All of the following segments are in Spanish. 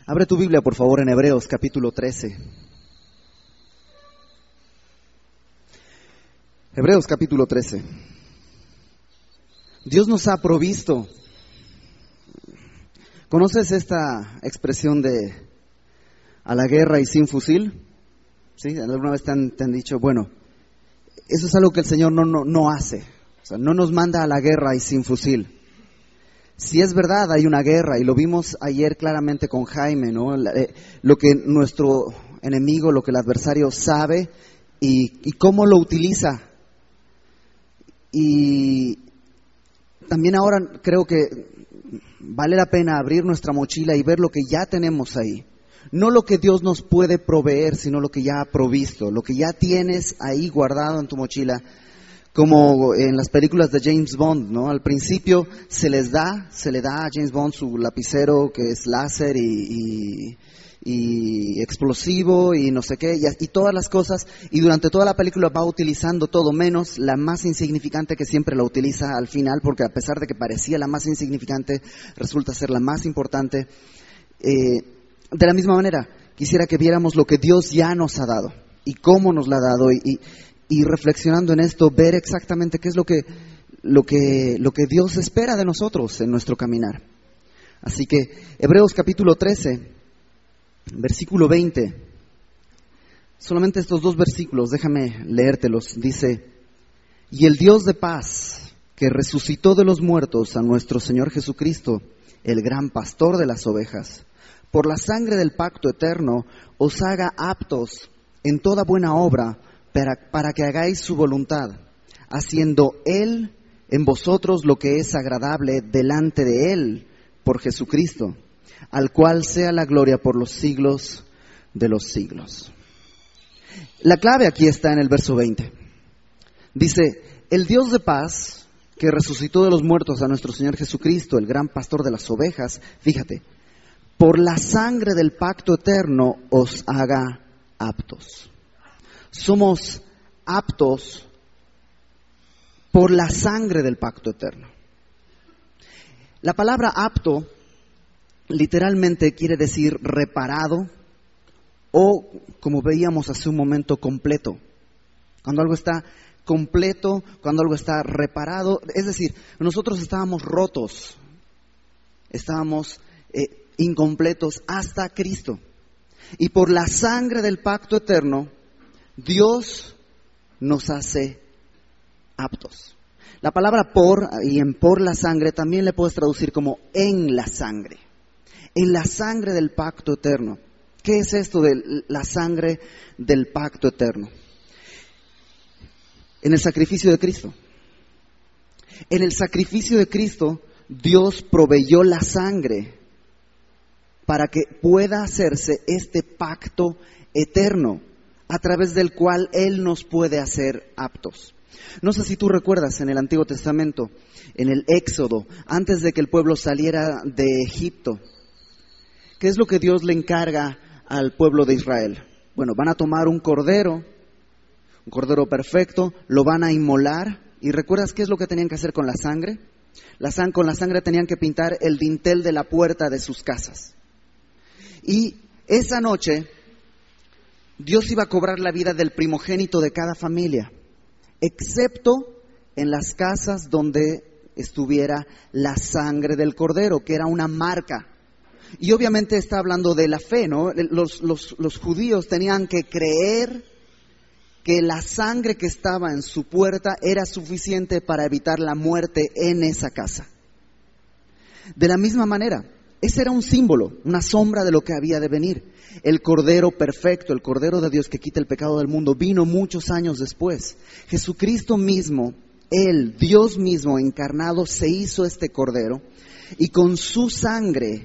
Abre tu Biblia, por favor, en Hebreos capítulo 13. Hebreos capítulo 13. Dios nos ha provisto. ¿Conoces esta expresión de a la guerra y sin fusil? ¿Sí? ¿Alguna vez te han dicho, bueno, eso es algo que el Señor no hace? O sea, no nos manda a la guerra y sin fusil. Si es verdad, hay una guerra, y lo vimos ayer claramente con Jaime, ¿no? Lo que nuestro enemigo, lo que el adversario sabe y cómo lo utiliza. Y también ahora creo que vale la pena abrir nuestra mochila y ver lo que ya tenemos ahí. No lo que Dios nos puede proveer, sino lo que ya ha provisto, lo que ya tienes ahí guardado en tu mochila. Como en las películas de James Bond, ¿no? Al principio se le da a James Bond su lapicero que es láser y explosivo y no sé qué, y todas las cosas, y durante toda la película va utilizando todo menos la más insignificante, que siempre la utiliza al final, porque a pesar de que parecía la más insignificante, resulta ser la más importante. De la misma manera, quisiera que viéramos lo que Dios ya nos ha dado y cómo nos lo ha dado, y reflexionando en esto, ver exactamente qué es lo que Dios espera de nosotros en nuestro caminar. Así que Hebreos capítulo 13, versículo 20, solamente estos dos versículos, déjame leértelos. Dice: y el Dios de paz, que resucitó de los muertos a nuestro Señor Jesucristo, el gran pastor de las ovejas, por la sangre del pacto eterno, os haga aptos en toda buena obra, para que hagáis su voluntad, haciendo Él en vosotros lo que es agradable delante de Él, por Jesucristo, al cual sea la gloria por los siglos de los siglos. La clave aquí está en el verso 20. Dice: el Dios de paz, que resucitó de los muertos a nuestro Señor Jesucristo, el gran pastor de las ovejas, fíjate, por la sangre del pacto eterno os haga aptos. Somos aptos por la sangre del pacto eterno. La palabra apto literalmente quiere decir reparado o, como veíamos hace un momento, completo. Cuando algo está completo, cuando algo está reparado, es decir, nosotros estábamos rotos, estábamos incompletos hasta Cristo. Y por la sangre del pacto eterno, Dios nos hace aptos. La palabra por y en por la sangre también le puedes traducir como en la sangre. En la sangre del pacto eterno. ¿Qué es esto de la sangre del pacto eterno? En el sacrificio de Cristo. En el sacrificio de Cristo, Dios proveyó la sangre para que pueda hacerse este pacto eterno, a través del cual Él nos puede hacer aptos. No sé si tú recuerdas en el Antiguo Testamento, en el Éxodo, antes de que el pueblo saliera de Egipto, ¿qué es lo que Dios le encarga al pueblo de Israel? Bueno, van a tomar un cordero perfecto, lo van a inmolar. ¿Y recuerdas qué es lo que tenían que hacer con la sangre? Con la sangre tenían que pintar el dintel de la puerta de sus casas. Y esa noche Dios iba a cobrar la vida del primogénito de cada familia, excepto en las casas donde estuviera la sangre del cordero, que era una marca. Y obviamente está hablando de la fe, ¿no? Los judíos tenían que creer que la sangre que estaba en su puerta era suficiente para evitar la muerte en esa casa. De la misma manera, ese era un símbolo, una sombra de lo que había de venir. El Cordero perfecto, el Cordero de Dios que quita el pecado del mundo, vino muchos años después. Jesucristo mismo, Él, Dios mismo encarnado, se hizo este Cordero y con su sangre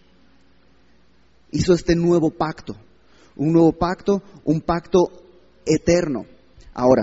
hizo este nuevo pacto. Un nuevo pacto, un pacto eterno. Ahora,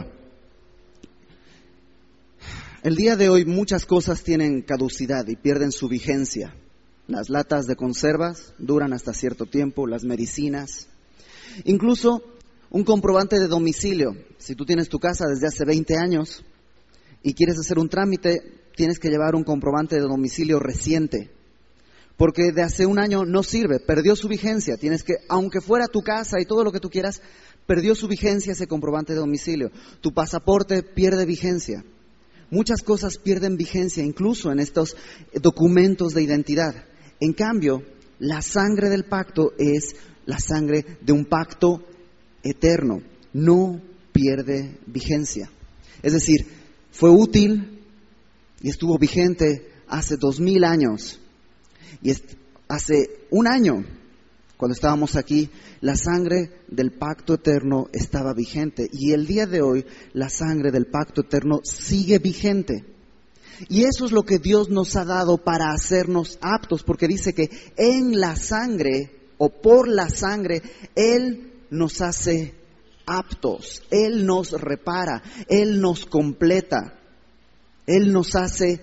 el día de hoy muchas cosas tienen caducidad y pierden su vigencia. Las latas de conservas duran hasta cierto tiempo, las medicinas, incluso un comprobante de domicilio. Si tú tienes tu casa desde hace 20 años y quieres hacer un trámite, tienes que llevar un comprobante de domicilio reciente, porque de hace un año no sirve, perdió su vigencia. Tienes que, aunque fuera tu casa y todo lo que tú quieras, perdió su vigencia ese comprobante de domicilio. Tu pasaporte pierde vigencia. Muchas cosas pierden vigencia, incluso en estos documentos de identidad. En cambio, la sangre del pacto es la sangre de un pacto eterno. No pierde vigencia. Es decir, fue útil y estuvo vigente hace 2000 años. Y hace un año, cuando estábamos aquí, la sangre del pacto eterno estaba vigente. Y el día de hoy, la sangre del pacto eterno sigue vigente. Y eso es lo que Dios nos ha dado para hacernos aptos, porque dice que en la sangre o por la sangre, Él nos hace aptos, Él nos repara, Él nos completa, Él nos hace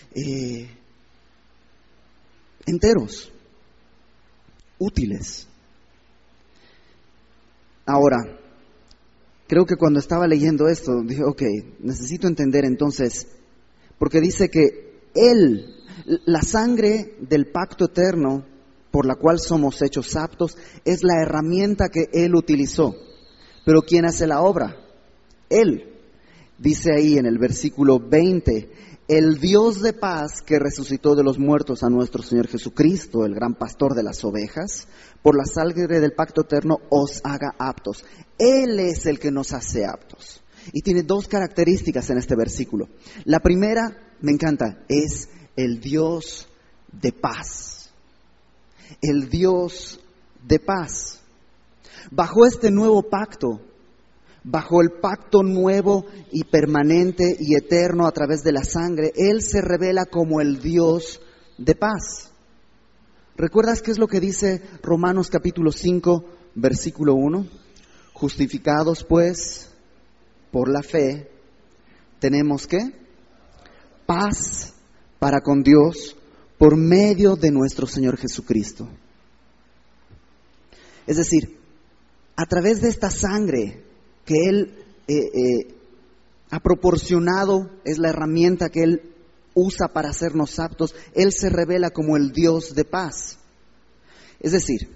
enteros, útiles. Ahora, creo que cuando estaba leyendo esto, dije, ok, necesito entender entonces, porque dice que Él, la sangre del pacto eterno, por la cual somos hechos aptos, es la herramienta que Él utilizó. Pero ¿quién hace la obra? Él. Dice ahí en el versículo 20, el Dios de paz que resucitó de los muertos a nuestro Señor Jesucristo, el gran pastor de las ovejas, por la sangre del pacto eterno os haga aptos. Él es el que nos hace aptos. Y tiene dos características en este versículo. La primera, me encanta, es el Dios de paz. El Dios de paz. Bajo este nuevo pacto, bajo el pacto nuevo y permanente y eterno a través de la sangre, Él se revela como el Dios de paz. ¿Recuerdas qué es lo que dice Romanos capítulo 5, versículo 1? Justificados pues por la fe, tenemos ¿qué? Paz para con Dios por medio de nuestro Señor Jesucristo. Es decir, a través de esta sangre que Él ha proporcionado, es la herramienta que Él usa para hacernos aptos, Él se revela como el Dios de paz. Es decir,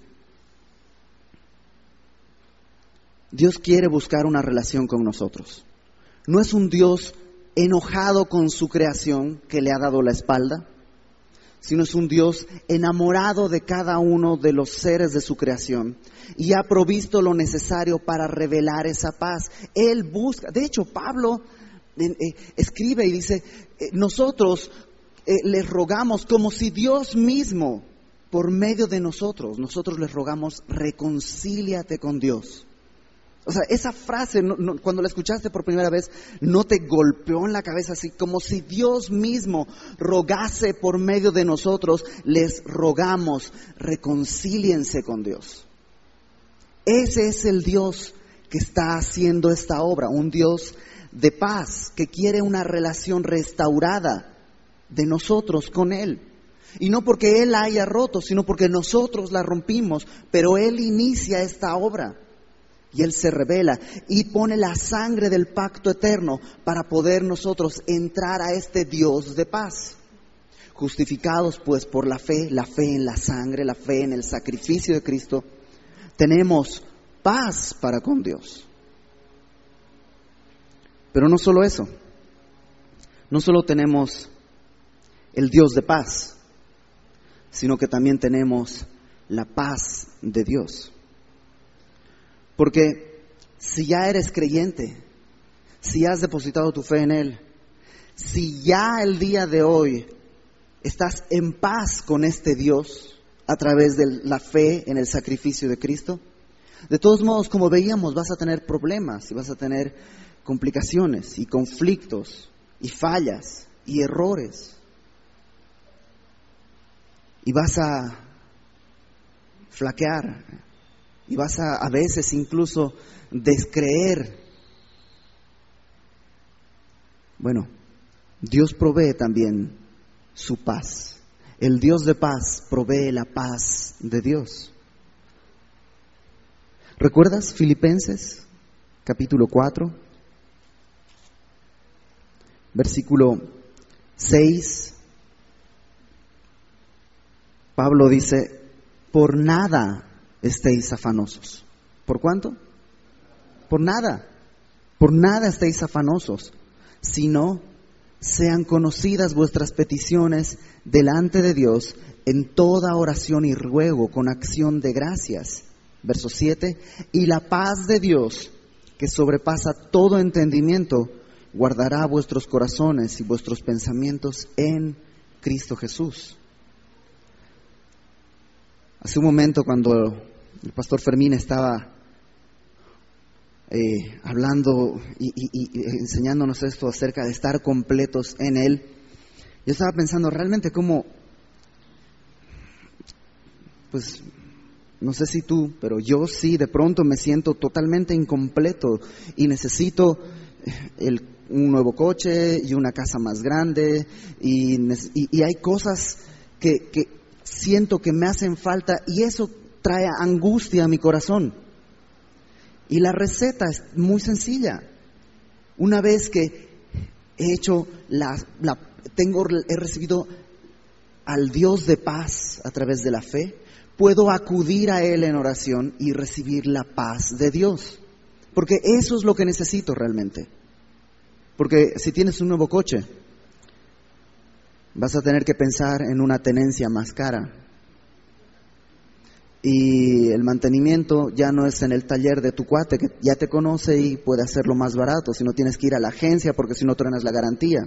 Dios quiere buscar una relación con nosotros. No es un Dios enojado con su creación que le ha dado la espalda, sino es un Dios enamorado de cada uno de los seres de su creación y ha provisto lo necesario para revelar esa paz. Él busca, de hecho Pablo escribe y dice, nosotros les rogamos como si Dios mismo, por medio de nosotros les rogamos, reconcíliate con Dios. O sea, esa frase, cuando la escuchaste por primera vez, ¿no te golpeó en la cabeza así? Como si Dios mismo rogase por medio de nosotros, les rogamos, reconcíliense con Dios. Ese es el Dios que está haciendo esta obra, un Dios de paz, que quiere una relación restaurada de nosotros con Él. Y no porque Él la haya roto, sino porque nosotros la rompimos, pero Él inicia esta obra. Y Él se revela y pone la sangre del pacto eterno para poder nosotros entrar a este Dios de paz. Justificados pues por la fe en la sangre, la fe en el sacrificio de Cristo, tenemos paz para con Dios. Pero no solo eso, no solo tenemos el Dios de paz, sino que también tenemos la paz de Dios. Porque si ya eres creyente, si has depositado tu fe en Él, si ya el día de hoy estás en paz con este Dios a través de la fe en el sacrificio de Cristo, de todos modos, como veíamos, vas a tener problemas y vas a tener complicaciones y conflictos y fallas y errores. Y vas a flaquear. Y vas a veces incluso descreer. Bueno, Dios provee también su paz. El Dios de paz provee la paz de Dios. ¿Recuerdas Filipenses capítulo 4? Versículo 6. Pablo dice, por nada estéis afanosos. ¿Por cuánto? Por nada. Por nada estéis afanosos, sino sean conocidas vuestras peticiones delante de Dios en toda oración y ruego con acción de gracias. Verso 7, y la paz de Dios, que sobrepasa todo entendimiento, guardará vuestros corazones y vuestros pensamientos en Cristo Jesús. Hace un momento, cuando el pastor Fermín estaba hablando y enseñándonos esto acerca de estar completos en Él, yo estaba pensando realmente cómo, pues no sé si tú, pero yo sí de pronto me siento totalmente incompleto y necesito un nuevo coche y una casa más grande y hay cosas que siento que me hacen falta y eso trae angustia a mi corazón. Y la receta es muy sencilla. Una vez que he hecho he recibido al Dios de paz a través de la fe, puedo acudir a Él en oración y recibir la paz de Dios. Porque eso es lo que necesito realmente. Porque si tienes un nuevo coche, vas a tener que pensar en una tenencia más cara. Y el mantenimiento ya no es en el taller de tu cuate que ya te conoce y puede hacerlo más barato, sino tienes que ir a la agencia porque si no truenas la garantía.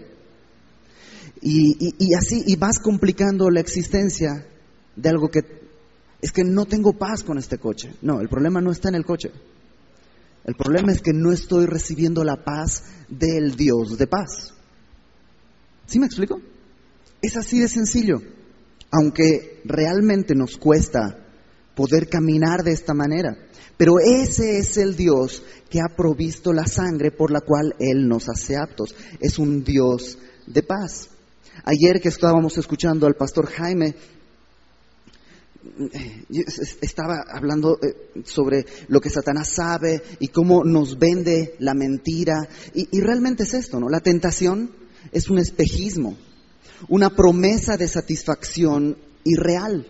Y así, y vas complicando la existencia de algo que es que no tengo paz con este coche. No, el problema no está en el coche. El problema es que no estoy recibiendo la paz del Dios de paz. ¿Sí me explico? Es así de sencillo. Aunque realmente nos cuesta poder caminar de esta manera. Pero ese es el Dios que ha provisto la sangre por la cual Él nos hace aptos. Es un Dios de paz. Ayer que estábamos escuchando al pastor Jaime, estaba hablando sobre lo que Satanás sabe y cómo nos vende la mentira. Y realmente es esto, ¿no? La tentación es un espejismo, una promesa de satisfacción irreal.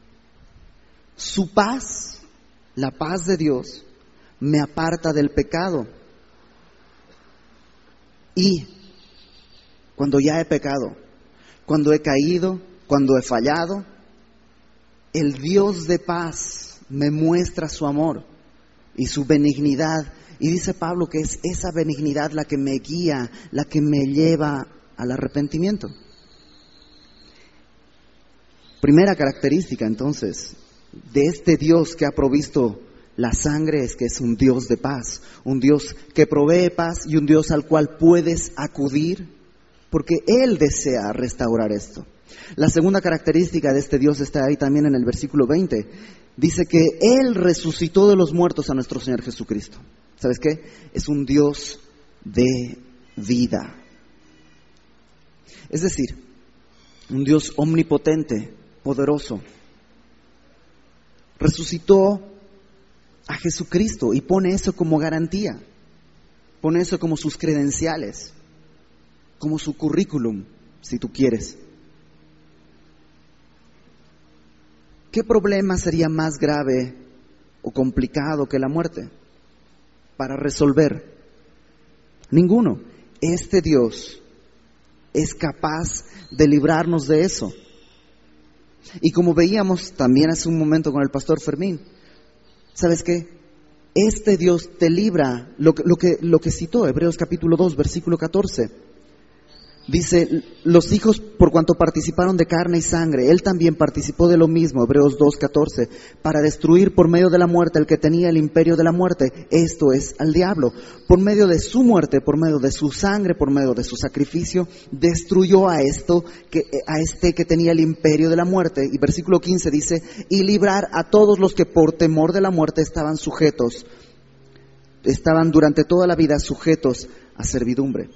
Su paz, la paz de Dios, me aparta del pecado. Y cuando ya he pecado, cuando he caído, cuando he fallado, el Dios de paz me muestra su amor y su benignidad. Y dice Pablo que es esa benignidad la que me guía, la que me lleva al arrepentimiento. Primera característica, entonces, de este Dios que ha provisto la sangre es que es un Dios de paz, un Dios que provee paz y un Dios al cual puedes acudir porque Él desea restaurar esto. La segunda característica de este Dios está ahí también en el versículo 20. Dice que Él resucitó de los muertos a nuestro Señor Jesucristo. ¿Sabes qué? Es un Dios de vida. Es decir, un Dios omnipotente, poderoso. Resucitó a Jesucristo y pone eso como garantía, pone eso como sus credenciales, como su currículum, si tú quieres. ¿Qué problema sería más grave o complicado que la muerte para resolver? Ninguno. Este Dios es capaz de librarnos de eso. Y como veíamos también hace un momento con el pastor Fermín, ¿sabes qué? Este Dios te libra, lo que citó Hebreos capítulo 2, versículo 14. Dice, los hijos por cuanto participaron de carne y sangre, Él también participó de lo mismo, Hebreos 2:14, para destruir por medio de la muerte el que tenía el imperio de la muerte, esto es, al diablo. Por medio de su muerte, por medio de su sangre, por medio de su sacrificio, destruyó a este que tenía el imperio de la muerte. Y versículo 15 dice, y librar a todos los que por temor de la muerte estaban durante toda la vida sujetos a servidumbre.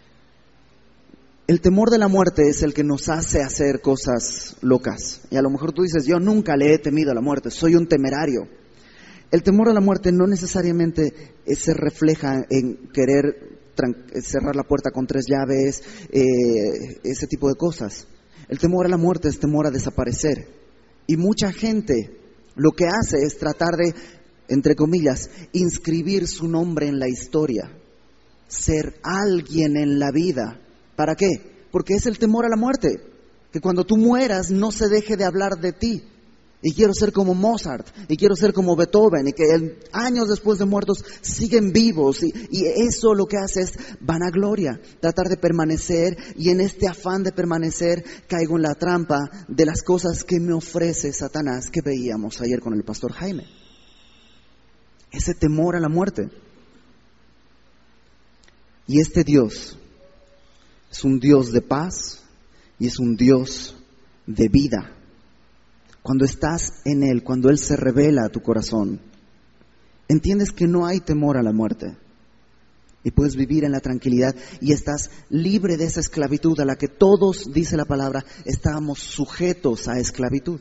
El temor de la muerte es el que nos hace hacer cosas locas. Y a lo mejor tú dices, yo nunca le he temido a la muerte, soy un temerario. El temor a la muerte no necesariamente se refleja en querer cerrar la puerta con 3 llaves, ese tipo de cosas. El temor a la muerte es temor a desaparecer, Y mucha gente lo que hace es tratar de, entre comillas, inscribir su nombre en la historia, ser alguien en la vida. ¿Para qué? Porque es el temor a la muerte, que cuando tú mueras no se deje de hablar de ti. Y quiero ser como Mozart, y quiero ser como Beethoven, y que años después de muertos siguen vivos. Y eso lo que hace es vanagloria, tratar de permanecer, y en este afán de permanecer caigo en la trampa de las cosas que me ofrece Satanás, que veíamos ayer con el pastor Jaime. Ese temor a la muerte. Y este Dios es un Dios de paz y es un Dios de vida. Cuando estás en Él, cuando Él se revela a tu corazón, entiendes que no hay temor a la muerte y puedes vivir en la tranquilidad y estás libre de esa esclavitud a la que todos, dice la palabra, estábamos sujetos a esclavitud.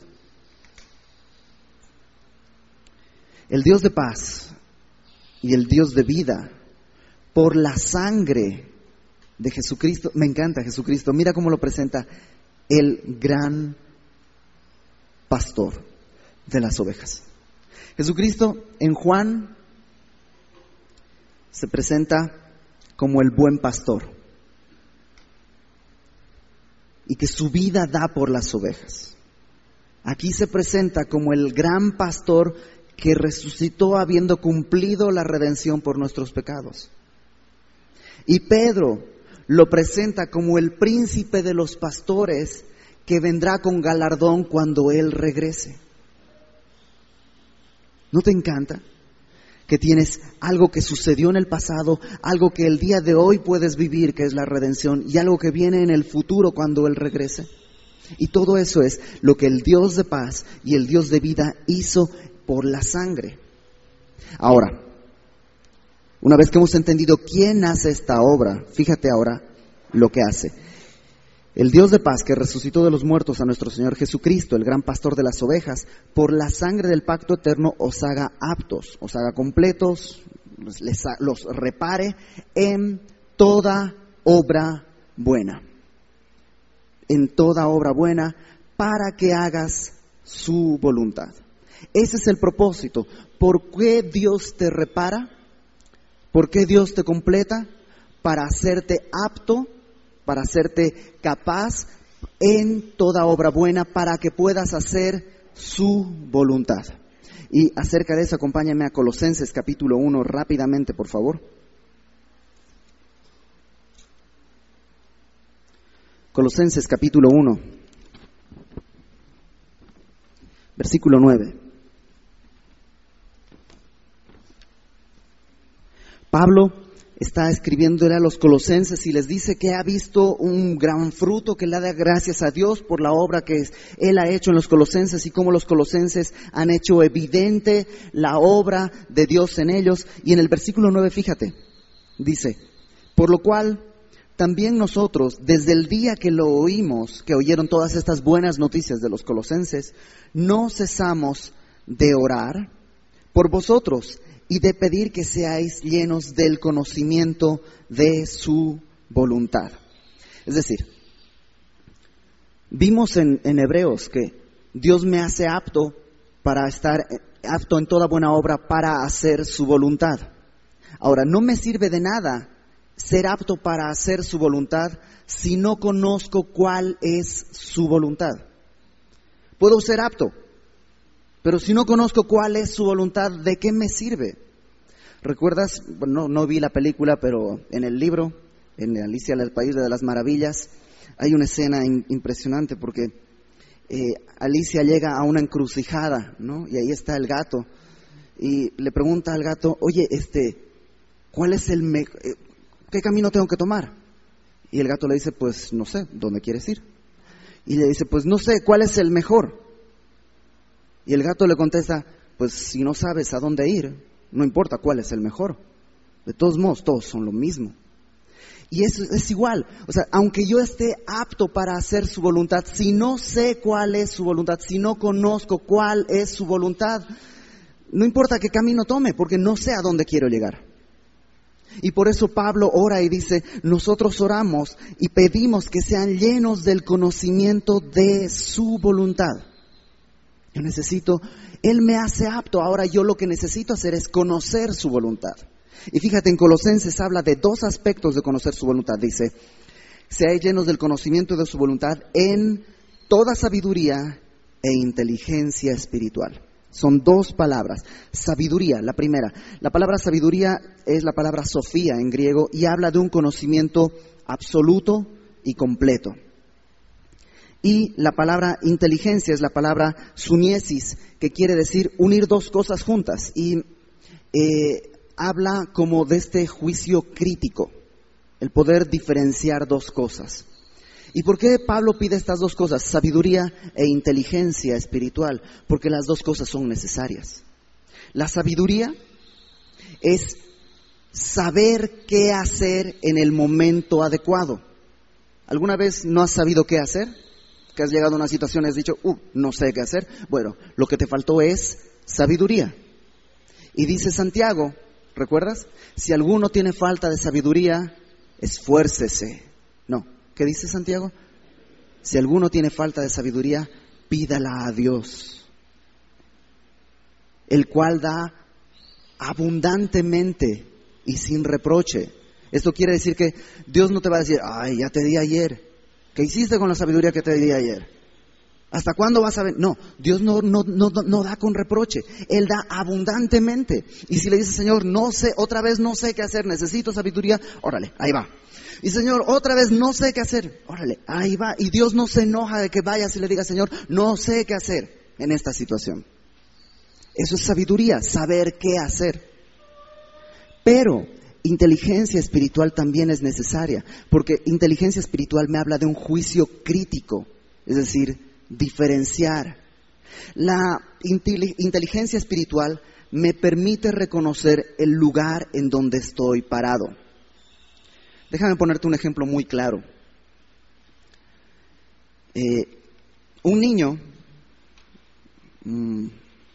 El Dios de paz y el Dios de vida, por la sangre de Jesucristo, me encanta Jesucristo, mira cómo lo presenta, el gran pastor de las ovejas. Jesucristo en Juan se presenta como el buen pastor y que su vida da por las ovejas. Aquí se presenta como el gran pastor que resucitó habiendo cumplido la redención por nuestros pecados. Y Pedro lo presenta como el príncipe de los pastores que vendrá con galardón cuando Él regrese. ¿No te encanta? Que tienes algo que sucedió en el pasado, algo que el día de hoy puedes vivir, que es la redención, y algo que viene en el futuro cuando Él regrese. Y todo eso es lo que el Dios de paz y el Dios de vida hizo por la sangre. Ahora, una vez que hemos entendido quién hace esta obra, fíjate ahora lo que hace. El Dios de paz que resucitó de los muertos a nuestro Señor Jesucristo, el gran pastor de las ovejas, por la sangre del pacto eterno os haga aptos, os haga completos, los repare en toda obra buena. En toda obra buena, para que hagas su voluntad. Ese es el propósito. ¿Por qué Dios te repara? ¿Por qué Dios te completa? Para hacerte apto, para hacerte capaz en toda obra buena, para que puedas hacer su voluntad. Y acerca de eso, acompáñame a Colosenses capítulo 1 rápidamente, por favor. Colosenses capítulo 1, versículo 9. Pablo está escribiéndole a los colosenses y les dice que ha visto un gran fruto, que le da gracias a Dios por la obra que Él ha hecho en los colosenses y cómo los colosenses han hecho evidente la obra de Dios en ellos. Y en el versículo 9, fíjate, dice, por lo cual también nosotros, desde el día que lo oímos, que oyeron todas estas buenas noticias de los colosenses, no cesamos de orar por vosotros y de pedir que seáis llenos del conocimiento de su voluntad. Es decir, vimos en Hebreos que Dios me hace apto para estar apto en toda buena obra para hacer su voluntad. Ahora, no me sirve de nada ser apto para hacer su voluntad si no conozco cuál es su voluntad. Puedo ser apto, pero si no conozco cuál es su voluntad, ¿de qué me sirve? ¿Recuerdas? Bueno, no vi la película, pero en el libro, en Alicia en el País de las Maravillas, hay una escena impresionante porque Alicia llega a una encrucijada, ¿no? Y ahí está el gato y le pregunta al gato, oye, ¿cuál es qué camino tengo que tomar? Y el gato le dice, pues no sé, ¿dónde quieres ir? Y le dice, pues no sé, ¿cuál es el mejor? Y el gato le contesta, pues si no sabes a dónde ir, no importa cuál es el mejor. De todos modos, todos son lo mismo. Y eso es igual. O sea, aunque yo esté apto para hacer su voluntad, si no sé cuál es su voluntad, si no conozco cuál es su voluntad, no importa qué camino tome, porque no sé a dónde quiero llegar. Y por eso Pablo ora y dice, nosotros oramos y pedimos que sean llenos del conocimiento de su voluntad. Él me hace apto. Ahora yo lo que necesito hacer es conocer su voluntad. Y fíjate, en Colosenses habla de dos aspectos de conocer su voluntad. Dice, seáis llenos del conocimiento de su voluntad en toda sabiduría e inteligencia espiritual. Son dos palabras. Sabiduría, la primera. La palabra sabiduría es la palabra sofía en griego y habla de un conocimiento absoluto y completo. Y la palabra inteligencia es la palabra suniesis, que quiere decir unir dos cosas juntas. Y habla como de este juicio crítico, el poder diferenciar dos cosas. ¿Y por qué Pablo pide estas dos cosas, sabiduría e inteligencia espiritual? Porque las dos cosas son necesarias. La sabiduría es saber qué hacer en el momento adecuado. ¿Alguna vez no has sabido qué hacer? Que has llegado a una situación y has dicho, no sé qué hacer. Bueno, lo que te faltó es sabiduría. Y dice Santiago, ¿recuerdas? Si alguno tiene falta de sabiduría, esfuércese. No, ¿qué dice Santiago? Si alguno tiene falta de sabiduría, pídala a Dios, el cual da abundantemente y sin reproche. Esto quiere decir que Dios no te va a decir, ay, ya te di ayer. ¿Qué hiciste con la sabiduría que te di ayer? ¿Hasta cuándo vas a ver? No, Dios no da con reproche. Él da abundantemente. Y si le dices, Señor, no sé, otra vez no sé qué hacer, necesito sabiduría, órale, ahí va. Y Señor, otra vez no sé qué hacer, órale, ahí va. Y Dios no se enoja de que vayas y le digas, Señor, no sé qué hacer en esta situación. Eso es sabiduría, saber qué hacer. Pero inteligencia espiritual también es necesaria, porque inteligencia espiritual me habla de un juicio crítico, es decir, diferenciar. La inteligencia espiritual me permite reconocer el lugar en donde estoy parado. Déjame ponerte un ejemplo muy claro. Un niño, un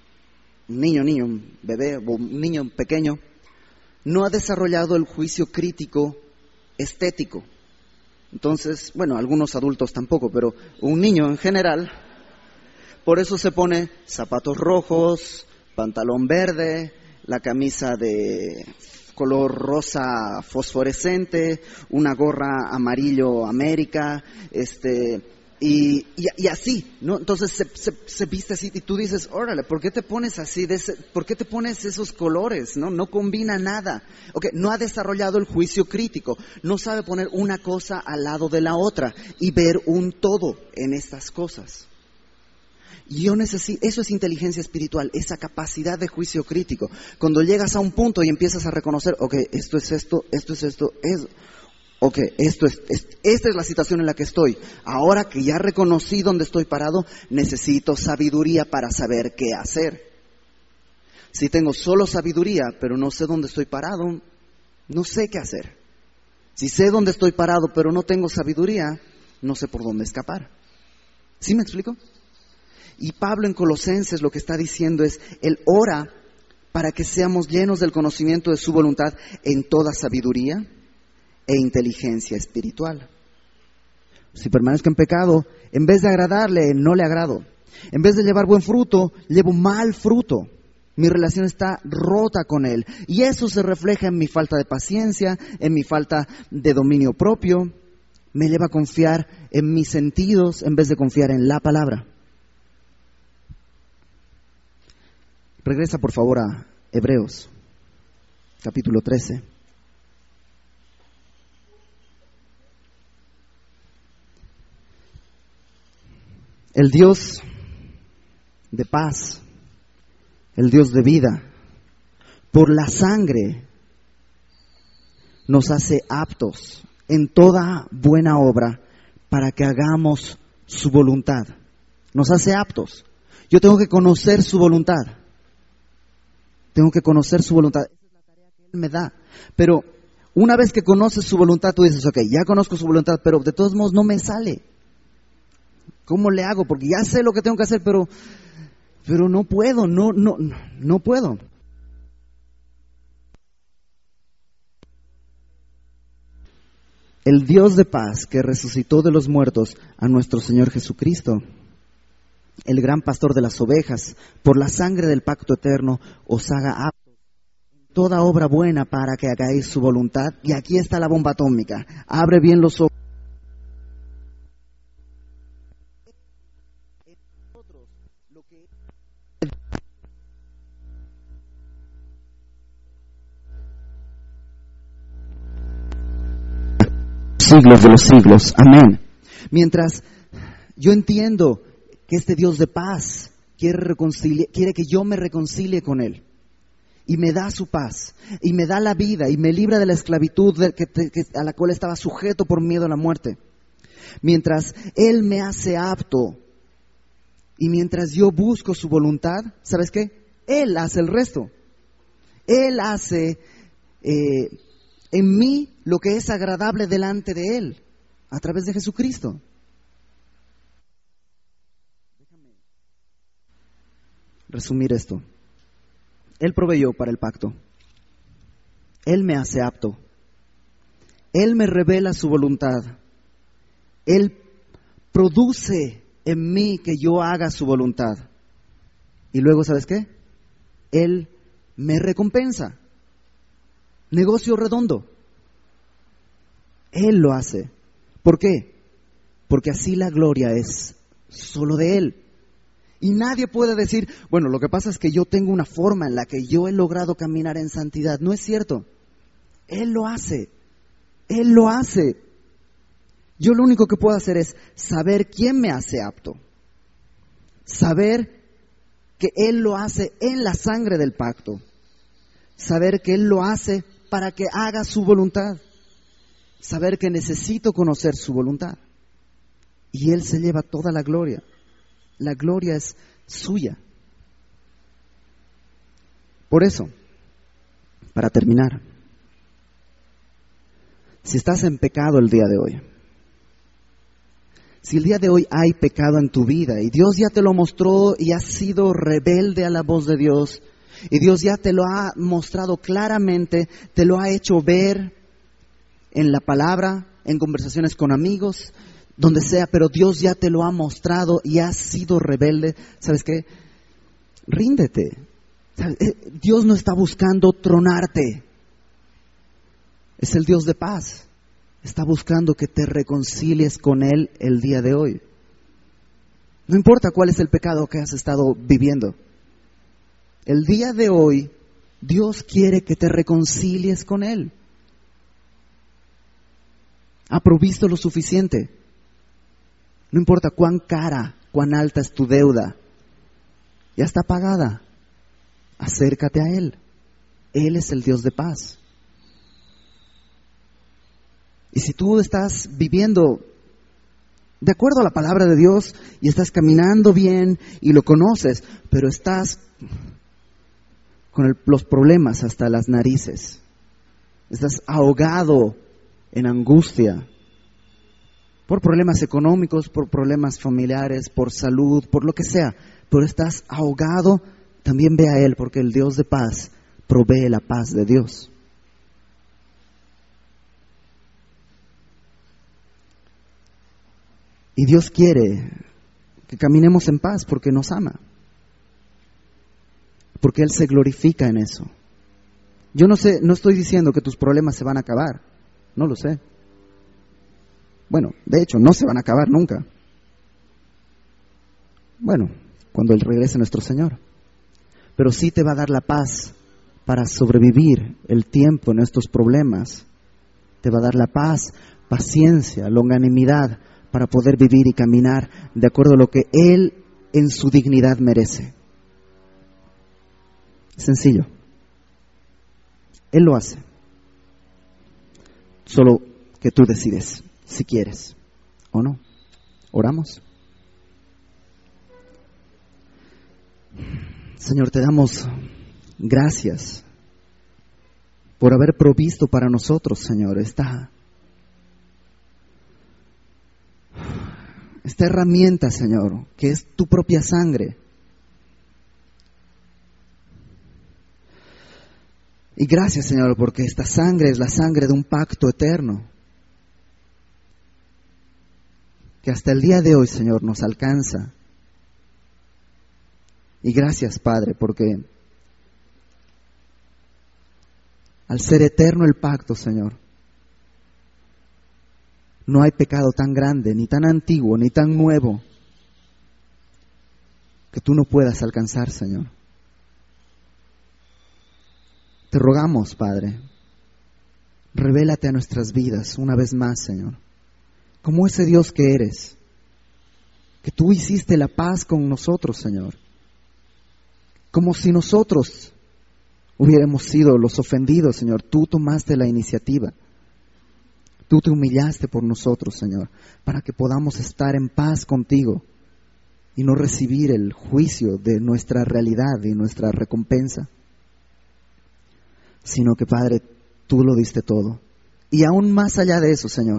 bebé o un niño pequeño, no ha desarrollado el juicio crítico estético. Entonces, bueno, algunos adultos tampoco, pero un niño en general, por eso se pone zapatos rojos, pantalón verde, la camisa de color rosa fosforescente, una gorra amarillo América, y así, ¿no? Entonces se viste así y tú dices, órale, ¿por qué te pones así? ¿Por qué te pones esos colores? No combina nada. Okay, no ha desarrollado el juicio crítico, no sabe poner una cosa al lado de la otra y ver un todo en estas cosas. Eso es inteligencia espiritual, esa capacidad de juicio crítico. Cuando llegas a un punto y empiezas a reconocer, esto es esto, esta es la situación en la que estoy. Ahora que ya reconocí dónde estoy parado, necesito sabiduría para saber qué hacer. Si tengo solo sabiduría, pero no sé dónde estoy parado, no sé qué hacer. Si sé dónde estoy parado, pero no tengo sabiduría, no sé por dónde escapar. ¿Sí me explico? Y Pablo en Colosenses lo que está diciendo es, Él ora para que seamos llenos del conocimiento de su voluntad en toda sabiduría e inteligencia espiritual. Si permanezco en pecado, en vez de agradarle, no le agrado. En vez de llevar buen fruto, llevo mal fruto. Mi relación está rota con Él. Y eso se refleja en mi falta de paciencia, en mi falta de dominio propio. Me lleva a confiar en mis sentidos en vez de confiar en la palabra. Regresa por favor a Hebreos, capítulo 13. El Dios de paz, el Dios de vida, por la sangre nos hace aptos en toda buena obra para que hagamos su voluntad. Nos hace aptos. Yo tengo que conocer su voluntad. Tengo que conocer su voluntad. Esa es la tarea que Él me da. Pero una vez que conoces su voluntad, tú dices, ya conozco su voluntad, pero de todos modos no me sale. ¿Cómo le hago? Porque ya sé lo que tengo que hacer, pero no puedo, no puedo. El Dios de paz que resucitó de los muertos a nuestro Señor Jesucristo, el gran pastor de las ovejas, por la sangre del pacto eterno, os haga aptos en toda obra buena para que hagáis su voluntad. Y aquí está la bomba atómica. Abre bien los ojos. Siglos de los siglos. Amén. Mientras yo entiendo que este Dios de paz quiere que yo me reconcilie con Él, y me da su paz, y me da la vida, y me libra de la esclavitud a la cual estaba sujeto por miedo a la muerte. Mientras Él me hace apto, y mientras yo busco su voluntad, ¿sabes qué? Él hace el resto. Él hace en mí lo que es agradable delante de Él, a través de Jesucristo. Déjame resumir esto. Él proveyó para el pacto. Él me hace apto. Él me revela su voluntad. Él produce en mí que yo haga su voluntad. Y luego, ¿sabes qué? Él me recompensa. Negocio redondo. Él lo hace. ¿Por qué? Porque así la gloria es solo de Él. Y nadie puede decir, bueno, lo que pasa es que yo tengo una forma en la que yo he logrado caminar en santidad. No es cierto. Él lo hace. Él lo hace. Yo lo único que puedo hacer es saber quién me hace apto. Saber que Él lo hace en la sangre del pacto. Saber que Él lo hace para que haga su voluntad. Saber que necesito conocer su voluntad. Y Él se lleva toda la gloria. La gloria es suya. Por eso, para terminar, si estás en pecado el día de hoy, si el día de hoy hay pecado en tu vida y Dios ya te lo mostró y has sido rebelde a la voz de Dios y Dios ya te lo ha mostrado claramente, te lo ha hecho ver en la palabra, en conversaciones con amigos, donde sea, pero Dios ya te lo ha mostrado y has sido rebelde, ¿sabes qué? Ríndete. Dios no está buscando tronarte. Es el Dios de paz. Está buscando que te reconcilies con Él el día de hoy. No importa cuál es el pecado que has estado viviendo. El día de hoy, Dios quiere que te reconcilies con Él. Ha provisto lo suficiente. No importa cuán cara, cuán alta es tu deuda. Ya está pagada. Acércate a Él. Él es el Dios de paz. Y si tú estás viviendo de acuerdo a la palabra de Dios y estás caminando bien y lo conoces, pero estás con los problemas hasta las narices, estás ahogado en angustia por problemas económicos, por problemas familiares, por salud, por lo que sea, pero estás ahogado, también ve a Él, porque el Dios de paz provee la paz de Dios. Y Dios quiere que caminemos en paz porque nos ama. Porque Él se glorifica en eso. Yo no sé, no estoy diciendo que tus problemas se van a acabar. No lo sé. Bueno, de hecho, no se van a acabar nunca. Bueno, cuando Él regrese nuestro Señor. Pero sí te va a dar la paz para sobrevivir el tiempo en estos problemas. Te va a dar la paz, paciencia, longanimidad, para poder vivir y caminar de acuerdo a lo que Él en su dignidad merece. Sencillo. Él lo hace. Solo que tú decides si quieres o no. ¿Oramos? Señor, te damos gracias por haber provisto para nosotros, Señor, esta herramienta, Señor, que es tu propia sangre. Y gracias, Señor, porque esta sangre es la sangre de un pacto eterno, que hasta el día de hoy, Señor, nos alcanza Y gracias, Padre, porque al ser eterno el pacto, Señor, no hay pecado tan grande, ni tan antiguo, ni tan nuevo, que tú no puedas alcanzar, Señor. Te rogamos, Padre, revélate a nuestras vidas una vez más, Señor, como ese Dios que eres, que tú hiciste la paz con nosotros, Señor, como si nosotros hubiéramos sido los ofendidos, Señor. Tú tomaste la iniciativa, tú te humillaste por nosotros, Señor, para que podamos estar en paz contigo y no recibir el juicio de nuestra realidad y nuestra recompensa, sino que, Padre, tú lo diste todo. Y aún más allá de eso, Señor,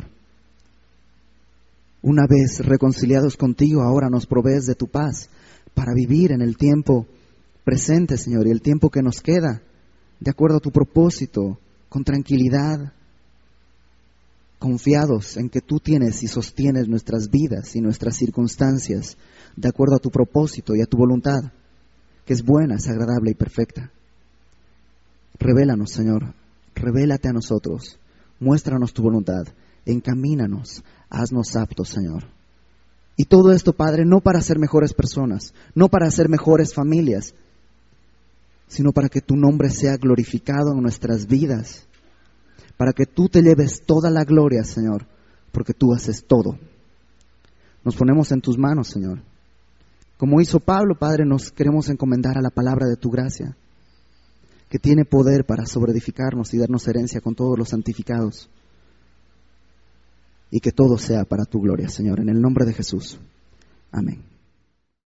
una vez reconciliados contigo, ahora nos provees de tu paz para vivir en el tiempo presente, Señor, y el tiempo que nos queda, de acuerdo a tu propósito, con tranquilidad, confiados en que tú tienes y sostienes nuestras vidas y nuestras circunstancias, de acuerdo a tu propósito y a tu voluntad, que es buena, es agradable y perfecta. Revélanos, Señor, revélate a nosotros, muéstranos tu voluntad, encamínanos, haznos aptos, Señor. Y todo esto, Padre, no para ser mejores personas, no para ser mejores familias, sino para que tu nombre sea glorificado en nuestras vidas, para que tú te lleves toda la gloria, Señor, porque tú haces todo. Nos ponemos en tus manos, Señor. Como hizo Pablo, Padre, nos queremos encomendar a la palabra de tu gracia, que tiene poder para sobreedificarnos y darnos herencia con todos los santificados. Y que todo sea para tu gloria, Señor, en el nombre de Jesús. Amén.